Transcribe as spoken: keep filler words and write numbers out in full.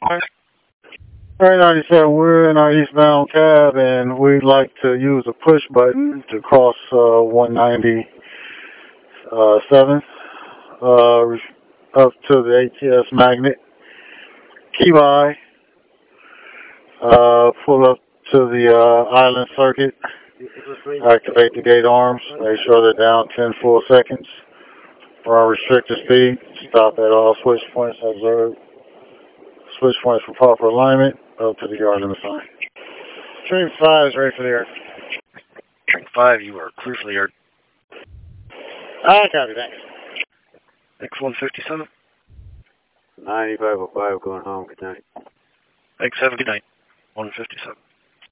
Right, ninety-seven, we're in our eastbound cab and we'd like to use a push button to cross uh, one ninety-seven uh, up to the A T S magnet. Key by, uh, pull up to the uh, island circuit, activate the gate arms, make sure they're down ten full seconds. Run restricted speed, stop at all switch points, observe switch points for proper alignment, up to the yard limit sign. Train five is ready for the air. Train five, you are clear for the air. I copy, thanks. X one fifty-seven. ninety-five oh five going home, good night. X seven, good night. one fifty-seven.